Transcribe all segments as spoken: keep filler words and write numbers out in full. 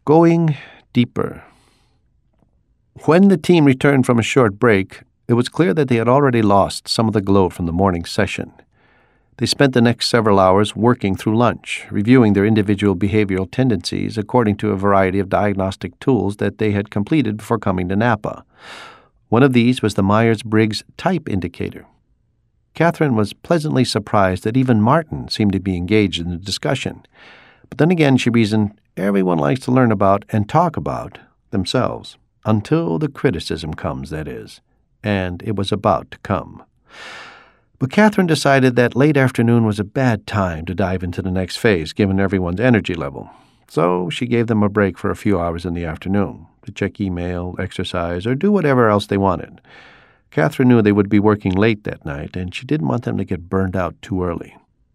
Going deeper. When the team returned from a short break, it was clear that they had already lost some of the glow from the morning session. They spent the next several hours working through lunch, reviewing their individual behavioral tendencies according to a variety of diagnostic tools that they had completed before coming to Napa. One of these was the Myers-Briggs Type Indicator. Catherine was pleasantly surprised that even Martin seemed to be engaged in the discussion. But then again, she reasoned, everyone likes to learn about and talk about themselves. Until the criticism comes, that is. And it was about to come. But Catherine decided that late afternoon was a bad time to dive into the next phase, given everyone's energy level. So she gave them a break for a few hours in the afternoon, to check email, exercise, or do whatever else they wanted. Catherine knew they would be working late that night, and she didn't want them to get burned out too early.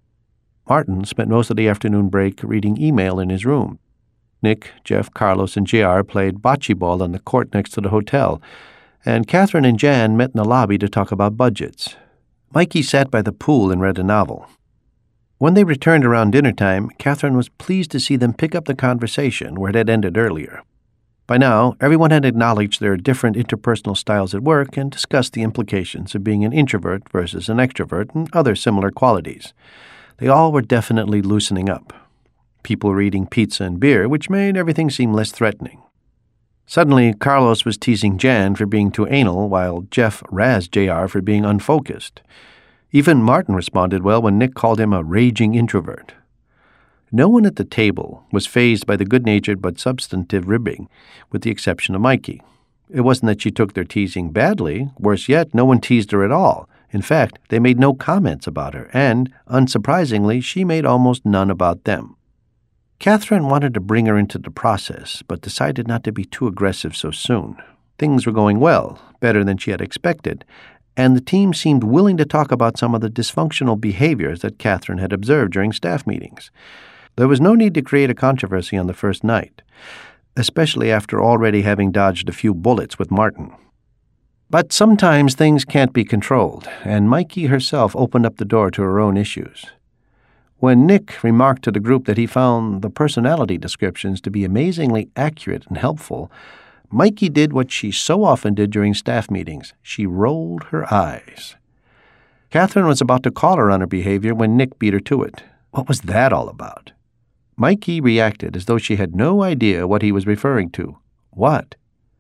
Martin spent most of the afternoon break reading email in his room. Nick, Jeff, Carlos, and J R played bocce ball on the court next to the hotel, and Catherine and Jan met in the lobby to talk about budgets. Mikey sat by the pool and read a novel. When they returned around dinner time, Catherine was pleased to see them pick up the conversation where it had ended earlier. By now, everyone had acknowledged their different interpersonal styles at work and discussed the implications of being an introvert versus an extrovert and other similar qualities. They all were definitely loosening up. People were eating pizza and beer, which made everything seem less threatening. Suddenly, Carlos was teasing Jan for being too anal, while Jeff razzed J R for being unfocused. Even Martin responded well when Nick called him a raging introvert. No one at the table was fazed by the good-natured but substantive ribbing, with the exception of Mikey. It wasn't that she took their teasing badly. Worse yet, no one teased her at all. In fact, they made no comments about her, and, unsurprisingly, she made almost none about them. Catherine wanted to bring her into the process, but decided not to be too aggressive so soon. Things were going well, better than she had expected, and the team seemed willing to talk about some of the dysfunctional behaviors that Catherine had observed during staff meetings. There was no need to create a controversy on the first night, especially after already having dodged a few bullets with Martin. But sometimes things can't be controlled, and Mikey herself opened up the door to her own issues. When Nick remarked to the group that he found the personality descriptions to be amazingly accurate and helpful, Mikey did what she so often did during staff meetings. She rolled her eyes. Catherine was about to call her on her behavior when Nick beat her to it. What was that all about? Mikey reacted as though she had no idea what he was referring to. What?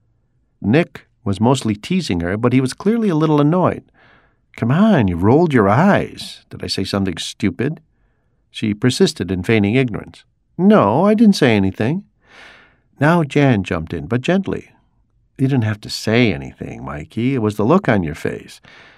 Nick was mostly teasing her, but he was clearly a little annoyed. Come on, you rolled your eyes. Did I say something stupid? She persisted in feigning ignorance. No, I didn't say anything. Now Jan jumped in, but gently. You didn't have to say anything, Mikey. It was the look on your face.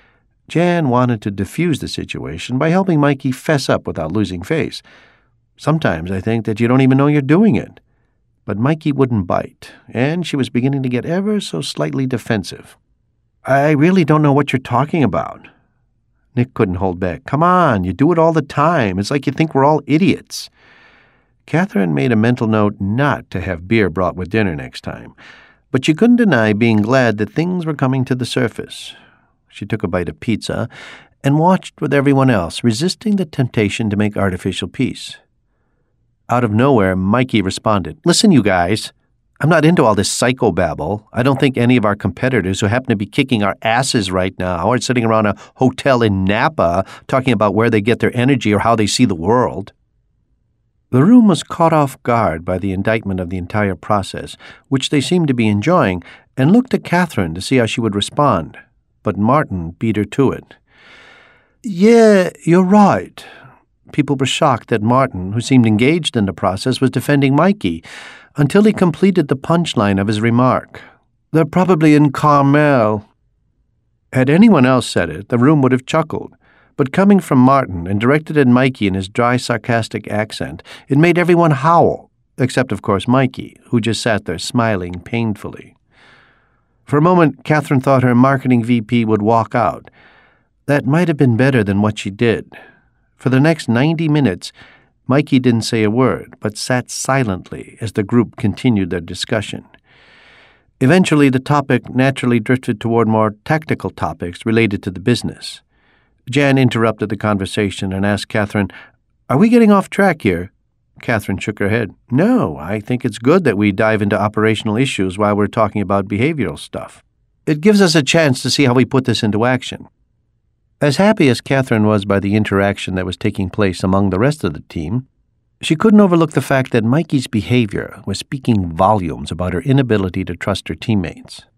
Jan wanted to diffuse the situation by helping Mikey fess up without losing face. Sometimes I think that you don't even know you're doing it. But Mikey wouldn't bite, and she was beginning to get ever so slightly defensive. I really don't know what you're talking about. Nick couldn't hold back. Come on, you do it all the time. It's like you think we're all idiots. Catherine made a mental note not to have beer brought with dinner next time, but she couldn't deny being glad that things were coming to the surface. She took a bite of pizza and watched with everyone else, resisting the temptation to make artificial peace. Out of nowhere, Mikey responded, Listen, you guys, I'm not into all this psychobabble. I don't think any of our competitors who happen to be kicking our asses right now are sitting around a hotel in Napa talking about where they get their energy or how they see the world. The room was caught off guard by the indictment of the entire process, which they seemed to be enjoying, and looked to Catherine to see how she would respond. But Martin beat her to it. Yeah, you're right. People were shocked that Martin, who seemed engaged in the process, was defending Mikey, until he completed the punchline of his remark. They're probably in Carmel. Had anyone else said it, the room would have chuckled. But coming from Martin and directed at Mikey in his dry, sarcastic accent, it made everyone howl, except, of course, Mikey, who just sat there smiling painfully. For a moment, Catherine thought her marketing V P would walk out. That might have been better than what she did. For the next ninety minutes, Mikey didn't say a word, but sat silently as the group continued their discussion. Eventually, the topic naturally drifted toward more tactical topics related to the business. Jan interrupted the conversation and asked Catherine, Are we getting off track here? Catherine shook her head. No, I think it's good that we dive into operational issues while we're talking about behavioral stuff. It gives us a chance to see how we put this into action. As happy as Catherine was by the interaction that was taking place among the rest of the team, she couldn't overlook the fact that Mikey's behavior was speaking volumes about her inability to trust her teammates.